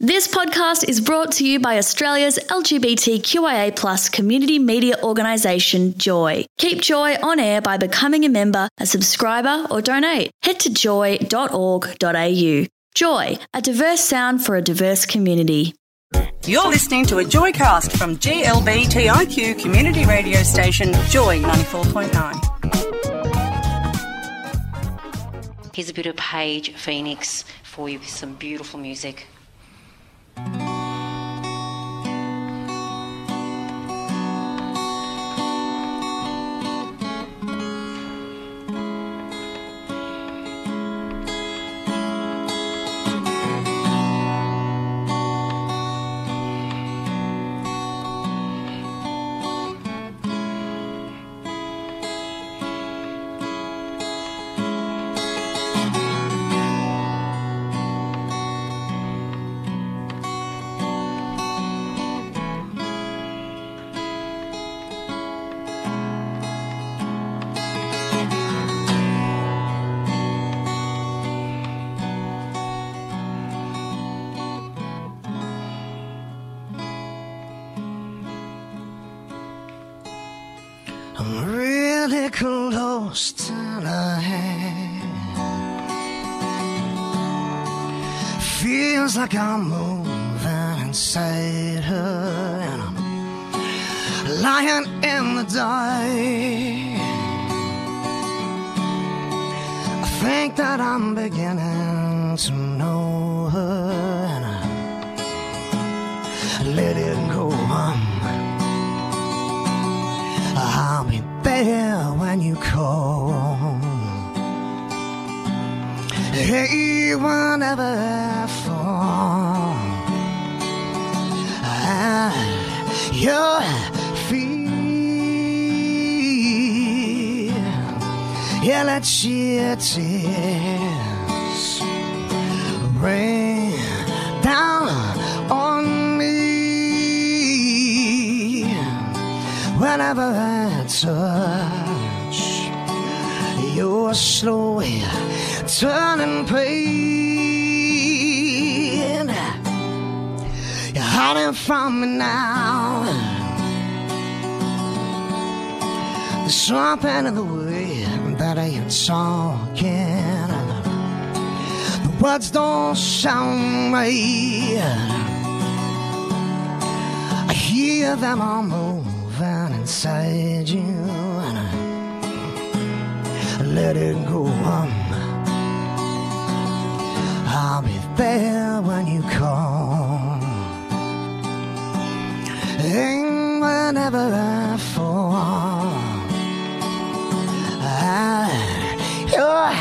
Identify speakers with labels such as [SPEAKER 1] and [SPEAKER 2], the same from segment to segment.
[SPEAKER 1] This podcast is brought to you by Australia's LGBTQIA+ community media organisation, Joy. Keep Joy on air by becoming a member, a subscriber or donate. Head to joy.org.au. Joy, a diverse sound for a diverse community.
[SPEAKER 2] You're listening to a Joycast from GLBTIQ community radio station, Joy 94.9.
[SPEAKER 3] Here's a bit of Paige Phoenix for you with some beautiful music.
[SPEAKER 4] I'm really close to the hand. Feels like I'm moving inside her, and I'm lying in the dark. I think that I'm beginning to know her, and I let it go on. I'll be there when you call. Hey, whenever I fall at your feet, yeah, let your tears rain down on me. Whenever I touch your slowly turning pain, you're hiding from me now. There's something in the way that you're talking. The words don't sound right. I hear them almost inside you, and I let it go on. I'll be there when you call. And whenever I fall at your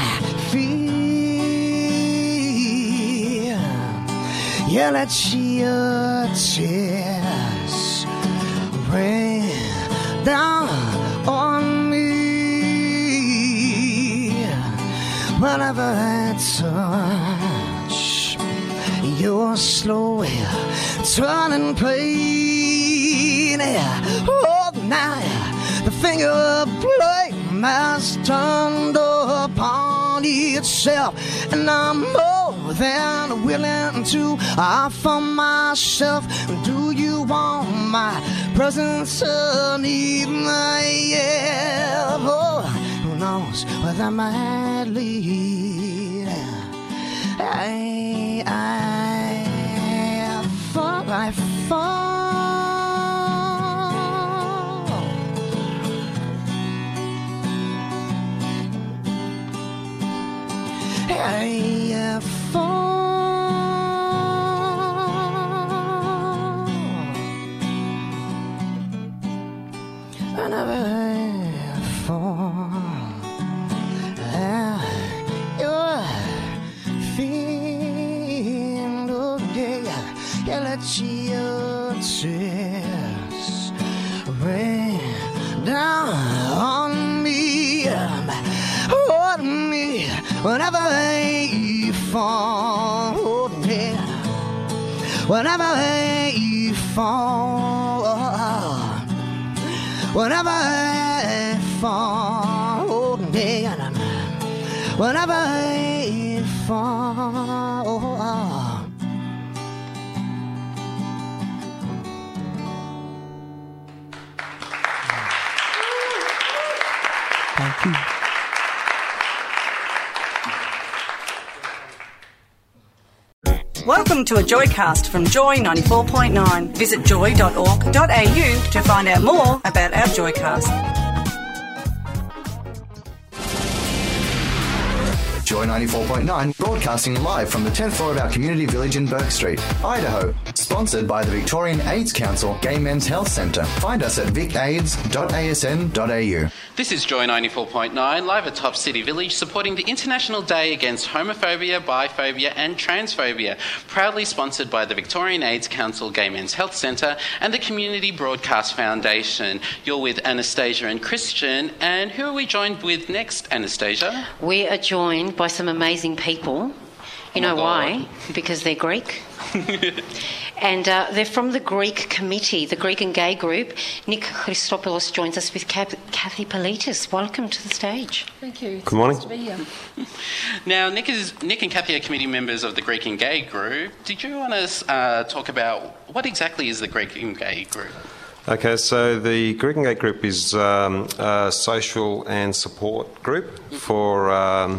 [SPEAKER 4] feet, yeah, let your tears rain down on me. Whenever I touch your slowly turning pain, oh, now the finger blade has turned upon itself, and I'm more than willing to offer myself. Do you want my presence or need my help? Oh, who knows where that might lead? I fall. I fall. Whenever I fall at your feet, oh yeah, yeah, let your tears rain down on me, hold me whenever I fall, oh yeah, whenever I fall. Whenever I fall, whenever I fall,
[SPEAKER 2] Welcome to a Joycast from Joy 94.9. Visit joy.org.au to find out more about our Joycast.
[SPEAKER 5] Joy 94.9, broadcasting live from the 10th floor of our community village in Burke Street, Idaho. Sponsored by the Victorian AIDS Council Gay Men's Health Centre. Find us at vicaids.asn.au.
[SPEAKER 6] This is Joy 94.9, live at Top City Village, supporting the International Day Against Homophobia, Biphobia and Transphobia. Proudly sponsored by the Victorian AIDS Council Gay Men's Health Centre and the Community Broadcast Foundation. You're with Anastasia and Christian, and who are we joined with next, Anastasia?
[SPEAKER 3] We are joined by some amazing people. You know why? Because they're Greek. And they're from the Greek committee, the Greek and Gay group. Nick Christopoulos joins us with Kathy Politis. Welcome to the stage.
[SPEAKER 7] Thank you.
[SPEAKER 8] Good morning.
[SPEAKER 7] Nice to be here.
[SPEAKER 6] Now, Nick and Kathy are committee members of the Greek and Gay group. Did you want to talk about what exactly is the Greek and Gay group?
[SPEAKER 8] Okay, so the Greek and Gay group is a social and support group for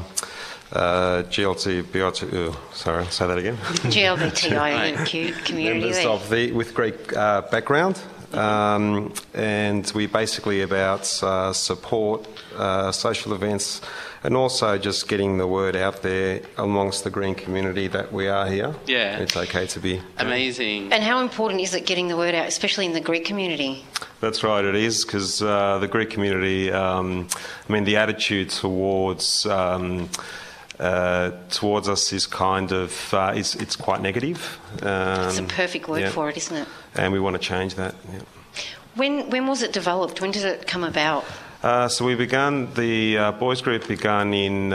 [SPEAKER 8] GLBTIQ, sorry, say that again.
[SPEAKER 3] GLBTIQ community.
[SPEAKER 8] With Greek background, and we basically about support social events and also just getting the word out there amongst the green community that we are here.
[SPEAKER 6] Yeah.
[SPEAKER 8] It's okay to be.
[SPEAKER 6] Amazing.
[SPEAKER 3] And how important is it getting the word out, especially in the Greek community?
[SPEAKER 8] That's right, it is, because the Greek community, the attitude towards us is kind of, it's quite negative.
[SPEAKER 3] It's a perfect word for it, isn't it?
[SPEAKER 8] And we want to change that. Yeah.
[SPEAKER 3] When was it developed? When did it come about?
[SPEAKER 8] So we began, the boys group began in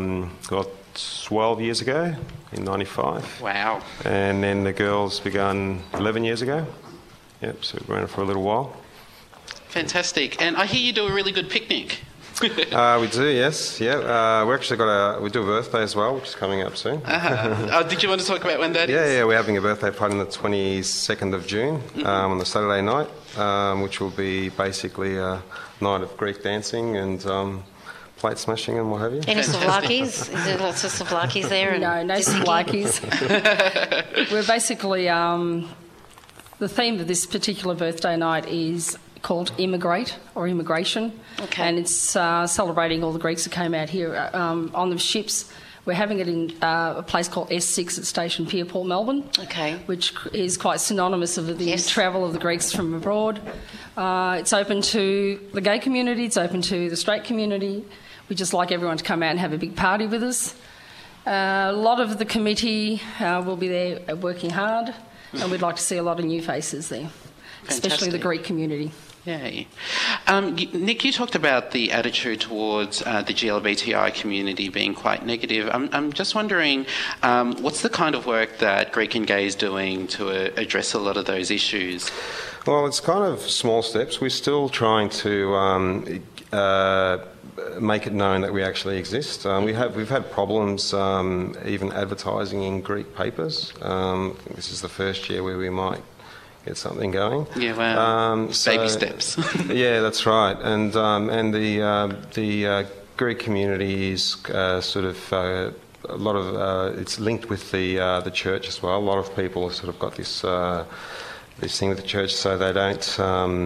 [SPEAKER 8] 12 years ago, in 95.
[SPEAKER 6] Wow.
[SPEAKER 8] And then the girls began 11 years ago. Yep, so we ran it for a little while.
[SPEAKER 6] Fantastic. And I hear you do a really good picnic.
[SPEAKER 8] We do, yes. Yeah, we actually we do a birthday as well, which is coming up soon.
[SPEAKER 6] Did you want to talk about when that is?
[SPEAKER 8] Yeah, we're having a birthday party on the 22nd of June, on the Saturday night, which will be basically a night of Greek dancing and plate smashing and what have you.
[SPEAKER 3] Any souvlakis? Is there lots of souvlakis there?
[SPEAKER 7] No souvlakis. We're basically, the theme of this particular birthday night is called Immigrate or Immigration.
[SPEAKER 3] Okay.
[SPEAKER 7] And it's celebrating all the Greeks who came out here on the ships. We're having it in a place called S6 at Station Pier, Port Melbourne, which is quite synonymous of the travel of the Greeks from abroad. It's open to the gay community, it's open to the straight community. We just like everyone to come out and have a big party with us. A lot of the committee will be there working hard, and we'd like to see a lot of new faces there, especially the Greek community.
[SPEAKER 6] Yay. Nick, you talked about the attitude towards the GLBTI community being quite negative. I'm just wondering, what's the kind of work that Greek and Gay is doing to address a lot of those issues?
[SPEAKER 8] Well, it's kind of small steps. We're still trying to make it known that we actually exist. We've had problems even advertising in Greek papers. This is the first year where we might get something going.
[SPEAKER 6] Yeah, wow. Baby steps.
[SPEAKER 8] Yeah, that's right. And the Greek community is sort of a lot of it's linked with the church as well. A lot of people have sort of got this thing with the church, so they don't.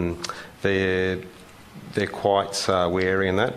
[SPEAKER 8] They're quite wary in that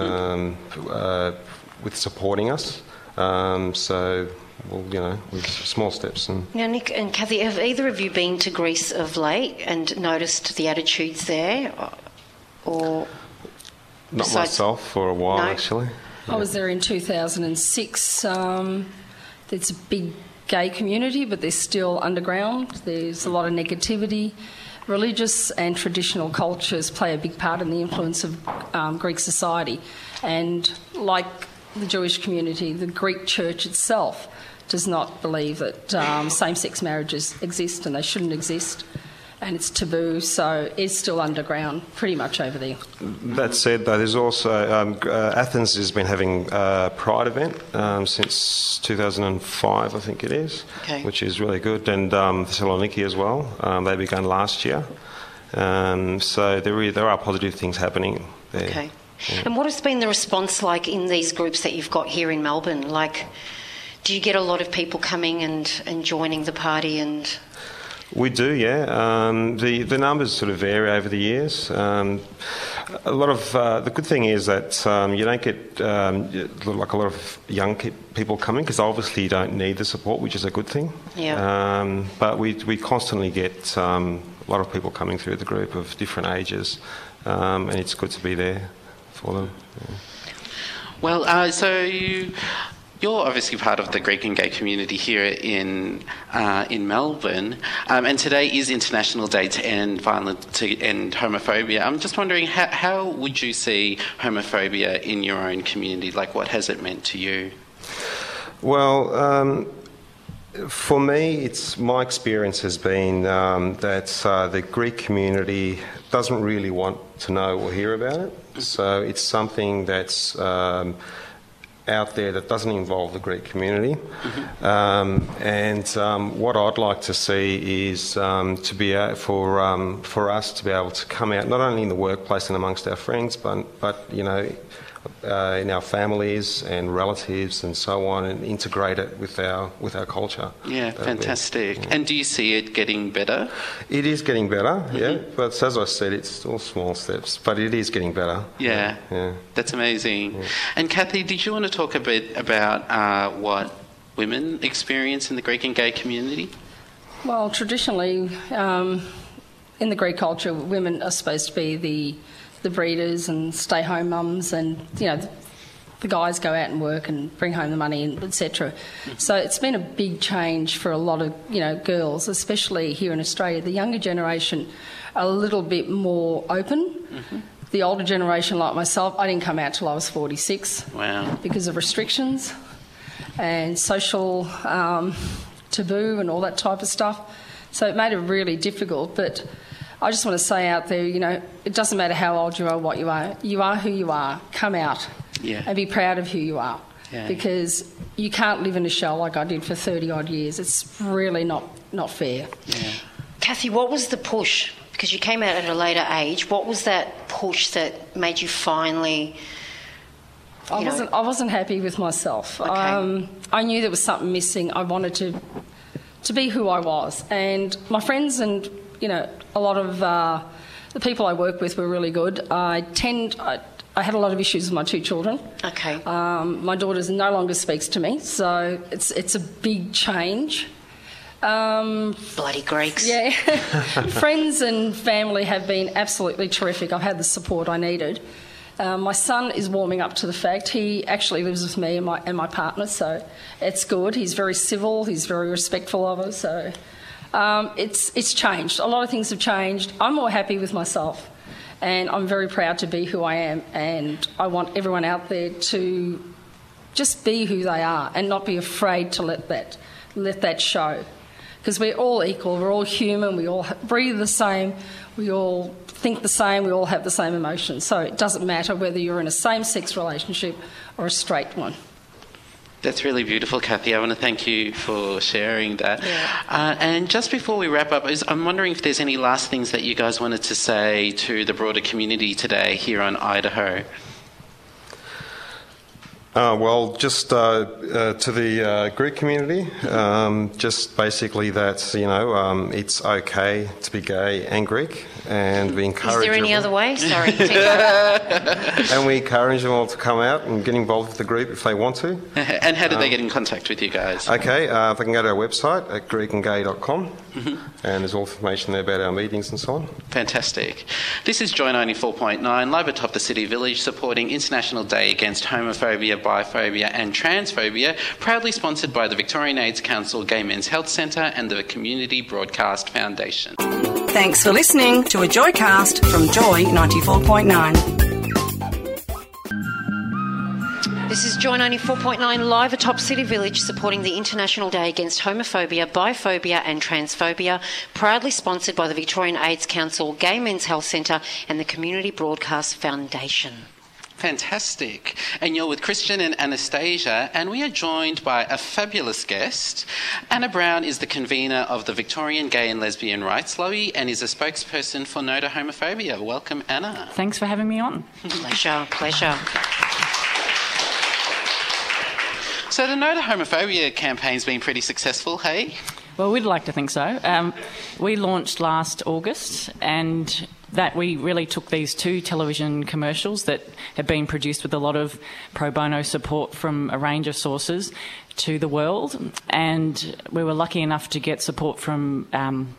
[SPEAKER 8] with supporting us. So. Well, with small steps.
[SPEAKER 3] Now, Nick and Kathy, have either of you been to Greece of late and noticed the attitudes there? Or
[SPEAKER 8] not myself for a while, actually.
[SPEAKER 7] I was there in 2006. There's a big gay community, but they're still underground. There's a lot of negativity. Religious and traditional cultures play a big part in the influence of Greek society. And like the Jewish community, the Greek church itself does not believe that same-sex marriages exist and they shouldn't exist, and it's taboo, so it's still underground pretty much over there.
[SPEAKER 8] That said, though, there's also Athens has been having a Pride event since 2005, I think it is, which is really good, and Thessaloniki as well. They began last year, so there are positive things happening there.
[SPEAKER 3] Okay.
[SPEAKER 8] Yeah.
[SPEAKER 3] And what has been the response like in these groups that you've got here in Melbourne? Like, do you get a lot of people coming and joining the party? And
[SPEAKER 8] we do, yeah. The numbers sort of vary over the years. A lot of the good thing is that you don't get like a lot of young people coming, because obviously you don't need the support, which is a good thing.
[SPEAKER 3] Yeah.
[SPEAKER 8] But we constantly get a lot of people coming through the group of different ages, and it's good to be there for them. Yeah.
[SPEAKER 6] Well, so you're obviously part of the Greek and gay community here in Melbourne, and today is International Day to end homophobia. I'm just wondering, how would you see homophobia in your own community? Like, what has it meant to you?
[SPEAKER 8] Well, for me, my experience has been that the Greek community doesn't really want to know or hear about it. So it's something that's out there that doesn't involve the Greek community. Mm-hmm. What I'd like to see is to be for us to be able to come out not only in the workplace and amongst our friends, but you know, in our families and relatives and so on, and integrate it with our culture.
[SPEAKER 6] Yeah, fantastic. Yeah. And do you see it getting better?
[SPEAKER 8] It is getting better, mm-hmm. Yeah. But as I said, it's still small steps, but it is getting better.
[SPEAKER 6] Yeah, yeah. That's amazing. Yeah. And Kathy, did you want to talk a bit about what women experience in the Greek and gay community?
[SPEAKER 7] Well, traditionally, in the Greek culture, women are supposed to be the breeders and stay-home mums, and you know, the guys go out and work and bring home the money, and etc. So it's been a big change for a lot of girls, especially here in Australia. The younger generation are a little bit more open. Mm-hmm. The older generation, like myself, I didn't come out till I was 46.
[SPEAKER 6] Wow! Because
[SPEAKER 7] of restrictions and social taboo and all that type of stuff. So it made it really difficult, but I just want to say out there, it doesn't matter how old you are, what you are who you are. Come out and be proud of who you are, because you can't live in a shell like I did for 30-odd years. It's really not fair.
[SPEAKER 3] Yeah. Kathy, what was the push? Because you came out at a later age. What was that push that made you finally...
[SPEAKER 7] I wasn't happy with myself.
[SPEAKER 3] Okay.
[SPEAKER 7] I knew there was something missing. I wanted to be who I was. And my friends and... a lot of the people I work with were really good. I had a lot of issues with my two children.
[SPEAKER 3] Okay.
[SPEAKER 7] My daughter no longer speaks to me, so it's a big change.
[SPEAKER 3] Bloody Greeks.
[SPEAKER 7] Yeah. Friends and family have been absolutely terrific. I've had the support I needed. My son is warming up to the fact. He actually lives with me and my partner, so it's good. He's very civil. He's very respectful of us, so... It's changed. A lot of things have changed. I'm more happy with myself, and I'm very proud to be who I am, and I want everyone out there to just be who they are and not be afraid to let that show, because we're all equal, we're all human, we all breathe the same, we all think the same, we all have the same emotions, so it doesn't matter whether you're in a same-sex relationship or a straight one.
[SPEAKER 6] That's really beautiful, Kathy. I want to thank you for sharing that. Yeah. And just before we wrap up, I'm wondering if there's any last things that you guys wanted to say to the broader community today here on Idaho.
[SPEAKER 8] Well, just to the Greek community, just basically that, it's okay to be gay and Greek, and we encourage...
[SPEAKER 3] Is there any other way? Sorry.
[SPEAKER 8] And we encourage them all to come out and get involved with the group if they want to.
[SPEAKER 6] And how do they get in contact with you guys?
[SPEAKER 8] Okay, they can go to our website at greekandgay.com, mm-hmm. and there's all information there about our meetings and so on.
[SPEAKER 6] Fantastic. This is Joy 94.9, live atop the City Village, supporting International Day Against Homophobia, Biphobia and Transphobia, proudly sponsored by the Victorian AIDS Council Gay Men's Health Centre and the Community Broadcast Foundation.
[SPEAKER 2] Thanks for listening to a Joycast from Joy 94.9.
[SPEAKER 3] This is Joy 94.9 live atop City Village, supporting the International Day Against Homophobia, Biphobia and Transphobia, proudly sponsored by the Victorian AIDS Council, Gay Men's Health Centre and the Community Broadcast Foundation.
[SPEAKER 6] Fantastic. And you're with Christian and Anastasia, and we are joined by a fabulous guest. Anna Brown is the convener of the Victorian Gay and Lesbian Rights Lobby and is a spokesperson for No to Homophobia. Welcome, Anna.
[SPEAKER 9] Thanks for having me on.
[SPEAKER 3] Pleasure.
[SPEAKER 6] So the No to Homophobia campaign's been pretty successful, hey?
[SPEAKER 9] Well, we'd like to think so. We launched last August, and that we really took these 2 television commercials that have been produced with a lot of pro bono support from a range of sources to the world, and we were lucky enough to get support from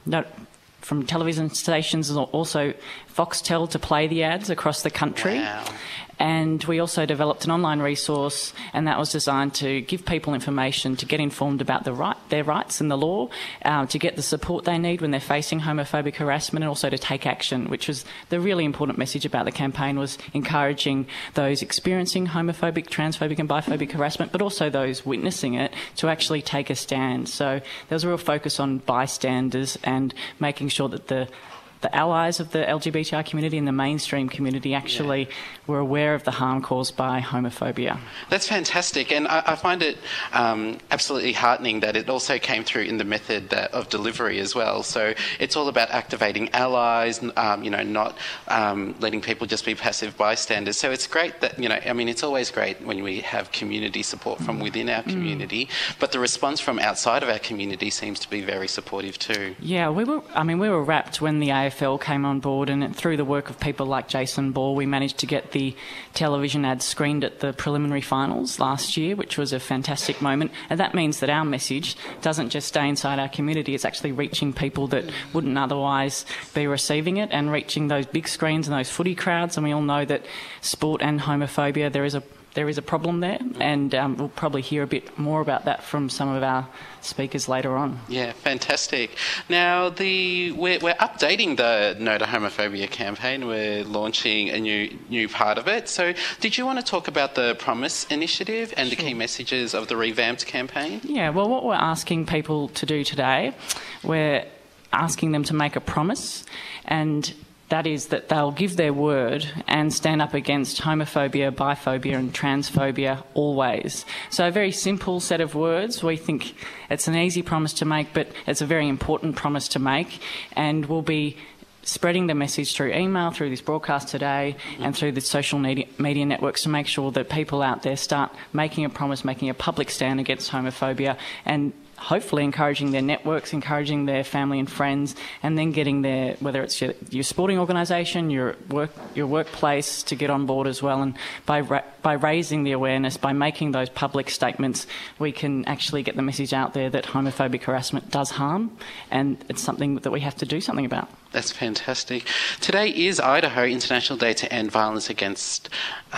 [SPEAKER 9] television stations and also Foxtel to play the ads across the country.
[SPEAKER 6] Wow.
[SPEAKER 9] And we also developed an online resource, and that was designed to give people information to get informed about their rights in the law, to get the support they need when they're facing homophobic harassment, and also to take action, which was the really important message about the campaign, was encouraging those experiencing homophobic, transphobic and biphobic harassment, but also those witnessing it, to actually take a stand. So there was a real focus on bystanders and making sure that the allies of the LGBTI community and the mainstream community actually were aware of the harm caused by homophobia.
[SPEAKER 6] That's fantastic, and I find it absolutely heartening that it also came through in the method of delivery as well. So it's all about activating allies, not letting people just be passive bystanders. So it's great that, it's always great when we have community support from within our community, but the response from outside of our community seems to be very supportive too.
[SPEAKER 9] Yeah, we were rapt when the AFL came on board, and through the work of people like Jason Ball, we managed to get the television ads screened at the preliminary finals last year, which was a fantastic moment. And that means that our message doesn't just stay inside our community, it's actually reaching people that wouldn't otherwise be receiving it, and reaching those big screens and those footy crowds. And we all know that sport and homophobia, there is a problem there, and we'll probably hear a bit more about that from some of our speakers later on.
[SPEAKER 6] Yeah, fantastic. Now, we're updating the No to Homophobia campaign. We're launching a new part of it. So did you want to talk about the Promise initiative and the key messages of the revamped campaign?
[SPEAKER 9] Yeah, well, what we're asking people to do today, we're asking them to make a promise, and that is that they'll give their word and stand up against homophobia, biphobia and transphobia always. So a very simple set of words. We think it's an easy promise to make, but it's a very important promise to make, and we'll be spreading the message through email, through this broadcast today, and through the social media networks to make sure that people out there start making a promise, making a public stand against homophobia, and hopefully encouraging their networks, encouraging their family and friends, and then getting their, whether it's your sporting organisation, your workplace, to get on board as well. And by raising the awareness, by making those public statements, we can actually get the message out there that homophobic harassment does harm, and it's something that we have to do something about.
[SPEAKER 6] That's fantastic. Today is Idaho International Day to End Violence Against,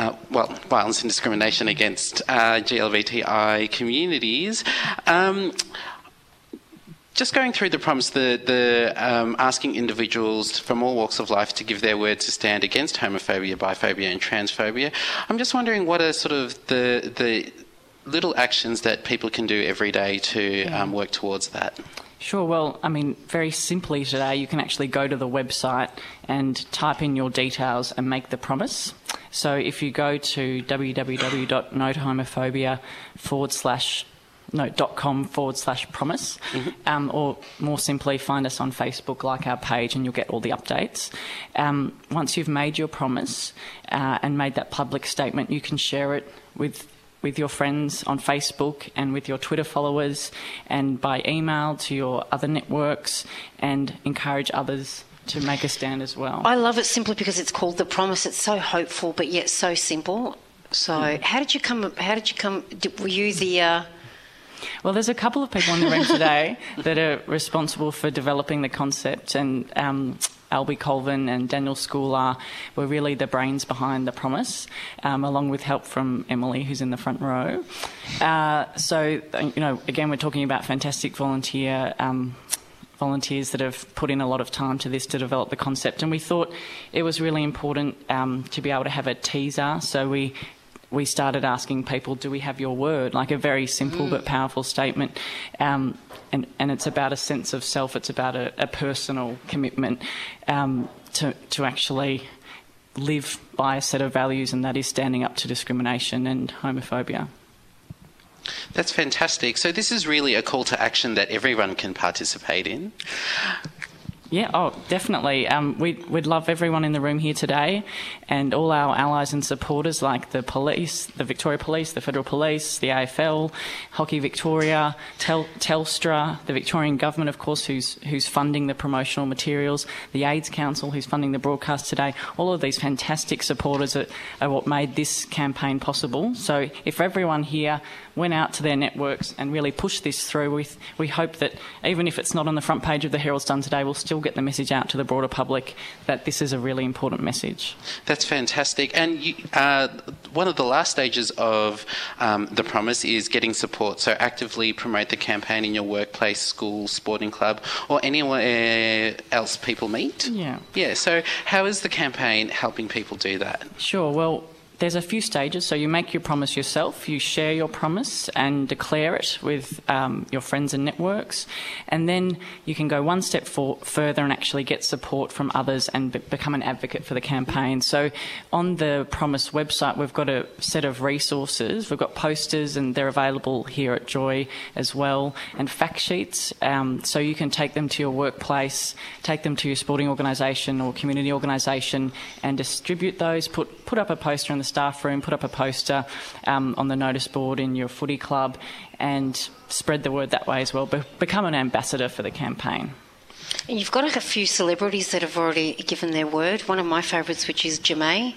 [SPEAKER 6] Violence and Discrimination Against GLBTI communities. Just going through the promise, the asking individuals from all walks of life to give their word to stand against homophobia, biphobia and transphobia. I'm just wondering what are sort of the little actions that people can do every day to work towards that.
[SPEAKER 9] Sure. Well, very simply today, you can actually go to the website and type in your details and make the promise. So if you go to www.notohomophobia.com/promise, or more simply, find us on Facebook, like our page, and you'll get all the updates. Once you've made your promise and made that public statement, you can share it with your friends on Facebook and with your Twitter followers, and by email to your other networks, and encourage others to make a stand as well.
[SPEAKER 3] I love it simply because it's called The Promise. It's so hopeful but yet so simple. So how did you come, were you the...
[SPEAKER 9] Well, there's a couple of people in the room today that are responsible for developing the concept, and Albie Colvin and Daniel Schooler were really the brains behind The Promise, along with help from Emily, who's in the front row. So, again, we're talking about fantastic volunteers that have put in a lot of time to this to develop the concept, and we thought it was really important to be able to have a teaser. So we started asking people, do we have your word? Like a very simple but powerful statement. And it's about a sense of self. It's about a personal commitment to actually live by a set of values, and that is standing up to discrimination and homophobia.
[SPEAKER 6] That's fantastic. So this is really a call to action that everyone can participate in.
[SPEAKER 9] Yeah, definitely. We'd love everyone in the room here today and all our allies and supporters like the police, the Victoria Police, the Federal Police, the AFL, Hockey Victoria, Telstra, the Victorian Government, of course, who's funding the promotional materials, the AIDS Council, who's funding the broadcast today. All of these fantastic supporters are what made this campaign possible. So if everyone here went out to their networks and really pushed this through, we hope that even if it's not on the front page of the Herald Sun today, we'll still get the message out to the broader public that this is a really important message.
[SPEAKER 6] That's fantastic. And one of the last stages of the promise is getting support. So actively promote the campaign in your workplace, school, sporting club, or anywhere else people meet. Yeah. So how is the campaign helping people do that?
[SPEAKER 9] Sure. Well, there's a few stages. So you make your promise yourself, you share your promise and declare it with your friends and networks, and then you can go one step further and actually get support from others and become an advocate for the campaign. So on the Promise website, we've got a set of resources. We've got posters, and they're available here at Joy as well, and fact sheets. So you can take them to your workplace, take them to your sporting organisation or community organisation and distribute those, put up a poster in the staff room, put up a poster on the notice board in your footy club, and spread the word that way as well. Become an ambassador for the campaign.
[SPEAKER 3] And you've got a few celebrities that have already given their word. One of my favourites, which is Jemay.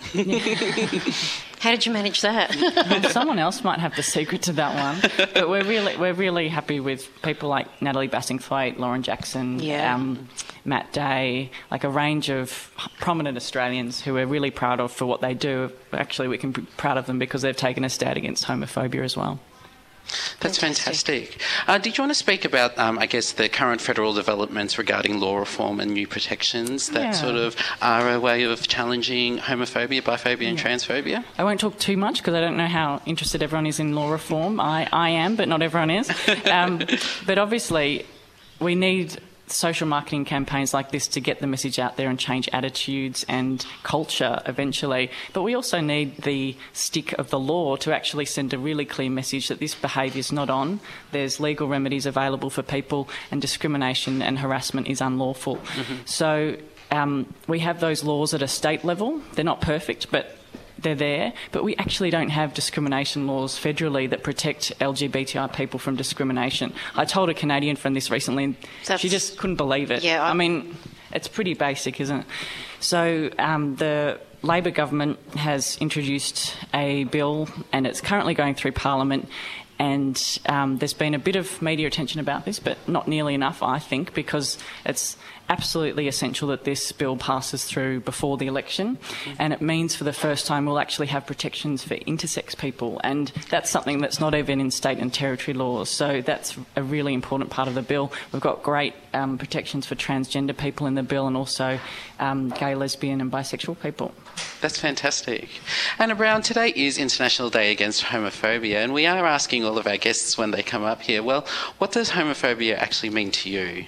[SPEAKER 3] How did you manage that?
[SPEAKER 9] Well, someone else might have the secret to that one. But we're really happy with people like Natalie Bassingthwaite, Lauren Jackson, Matt Day, like a range of prominent Australians who we're really proud of for what they do. Actually, we can be proud of them because they've taken a stand against homophobia as well.
[SPEAKER 6] That's fantastic. Did you want to speak about, I guess, the current federal developments regarding law reform and new protections that sort of are a way of challenging homophobia, biphobia and transphobia?
[SPEAKER 9] I won't talk too much because I don't know how interested everyone is in law reform. I am, but not everyone is. But obviously, we need social marketing campaigns like this to get the message out there and change attitudes and culture eventually. But we also need the stick of the law to actually send a really clear message that this behaviour is not on. There's legal remedies available for people, and discrimination and harassment is unlawful. So we have those laws at a state level. They're not perfect, but they're there, but we actually don't have discrimination laws federally that protect LGBTI people from discrimination. I told a Canadian friend this recently, and she just couldn't believe it. I mean, it's pretty basic, isn't it? So the Labor government has introduced a bill, and it's currently going through Parliament, and there's been a bit of media attention about this, but not nearly enough, I think, because it's absolutely essential that this bill passes through before the election, and it means for the first time we'll actually have protections for intersex people, and that's something that's not even in state and territory laws. So that's a really important part of the bill. We've got great protections for transgender people in the bill, and also gay, lesbian and bisexual people.
[SPEAKER 6] That's fantastic. Anna Brown, today is International Day Against Homophobia, and we are asking all of our guests when they come up here, well, what does homophobia actually mean to you?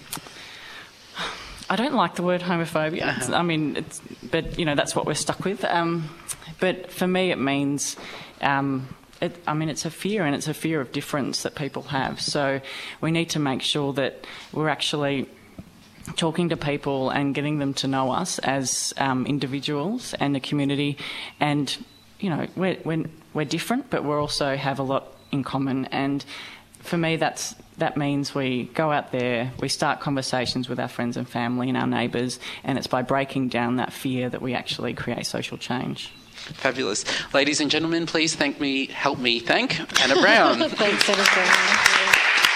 [SPEAKER 9] I don't like the word homophobia. But, you know, that's what we're stuck with. But for me it means, it's a fear, and it's a fear of difference that people have. So we need to make sure that we're actually talking to people and getting them to know us as individuals and a community. And, you know, we're different, but we also have a lot in common. And for me, that means we go out there, we start conversations with our friends and family and our neighbours, and it's by breaking down that fear that we actually create social change.
[SPEAKER 6] Fabulous. Ladies and gentlemen, please help me thank Anna Brown.
[SPEAKER 3] Thanks, Anna Brown.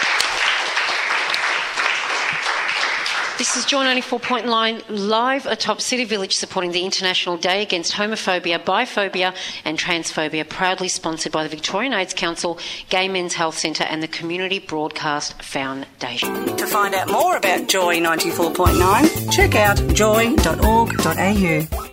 [SPEAKER 3] This is Joy 94.9 live atop City Village, supporting the International Day Against Homophobia, Biphobia and Transphobia, proudly sponsored by the Victorian AIDS Council, Gay Men's Health Centre and the Community Broadcast Foundation.
[SPEAKER 2] To find out more about Joy 94.9, check out joy.org.au.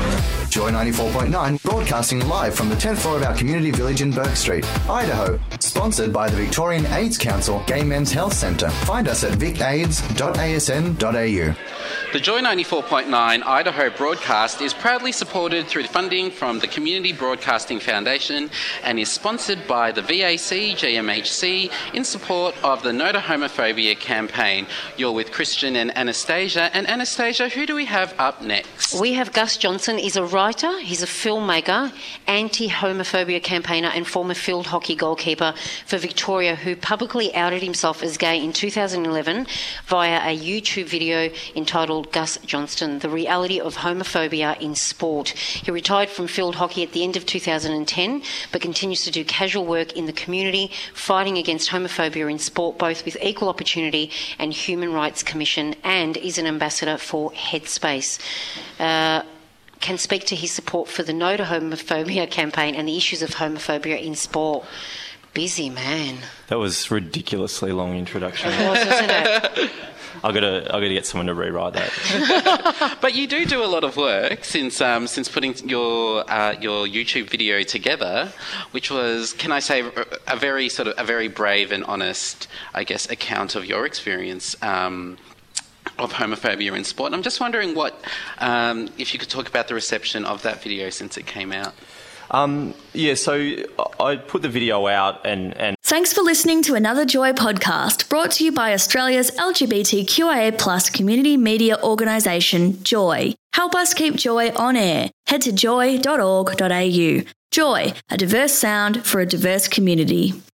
[SPEAKER 5] Joy 94.9, broadcasting live from the 10th floor of our community village in Bourke Street, Idaho. Sponsored by the Victorian AIDS Council Gay Men's Health Centre. Find us at vicaids.asn.au.
[SPEAKER 6] The Joy 94.9 Idaho broadcast is proudly supported through funding from the Community Broadcasting Foundation and is sponsored by the VAC GMHC in support of the No to Homophobia campaign. You're with Christian and Anastasia. And Anastasia, who do we have up next?
[SPEAKER 3] We have Gus Johnson. He's a writer, he's a filmmaker, anti-homophobia campaigner and former field hockey goalkeeper for Victoria, who publicly outed himself as gay in 2011 via a YouTube video entitled Gus Johnston, The Reality of Homophobia in Sport. He retired from field hockey at the end of 2010, but continues to do casual work in the community, fighting against homophobia in sport, both with Equal Opportunity and Human Rights Commission, and is an ambassador for Headspace. Can speak to his support for the No to Homophobia campaign and the issues of homophobia in sport. Busy man.
[SPEAKER 10] That was ridiculously long introduction.
[SPEAKER 3] It was, wasn't it?
[SPEAKER 10] I got to get someone to rewrite that.
[SPEAKER 6] But you do a lot of work since putting your YouTube video together, which was, can I say, a very brave and honest, I guess, account of your experience of homophobia in sport. And I'm just wondering if you could talk about the reception of that video since it came out.
[SPEAKER 10] So I put the video out and...
[SPEAKER 1] Thanks for listening to another Joy podcast brought to you by Australia's LGBTQIA+ community media organisation, Joy. Help us keep Joy on air. Head to joy.org.au. Joy, a diverse sound for a diverse community.